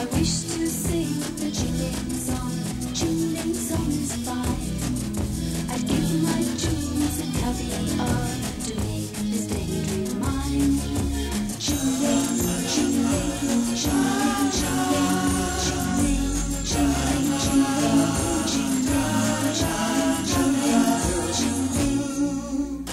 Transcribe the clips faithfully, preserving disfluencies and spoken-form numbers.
I wish to sing the Jingling song. Jingling song is fine. I'd give my jewels and caviar to make this daydream mine. Jingling, jingling, jingling, jingling, jingling, jingling, jingling, jingling, jingling, jingling,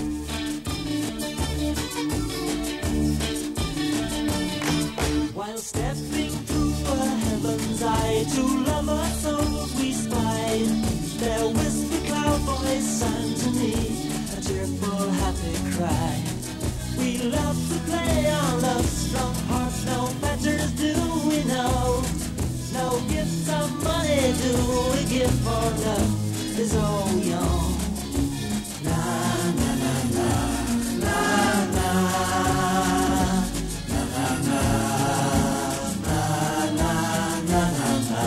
jingling. While stepping through a heaven's eye, two lovers souls we spied. Their whispered cloud voice sang to me a cheerful, happy cry. We love to play our love strong hearts, no fetters do we know. No gifts of money do we give for love is all young. Na na na na na na na na na na na na na na.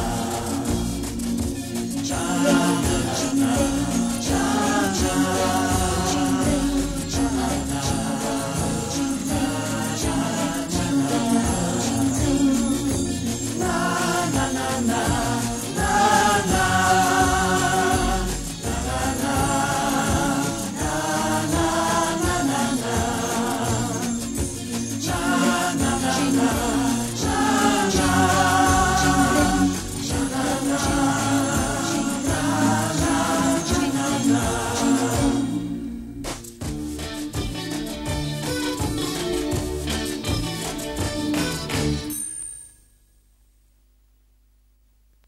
Jingling,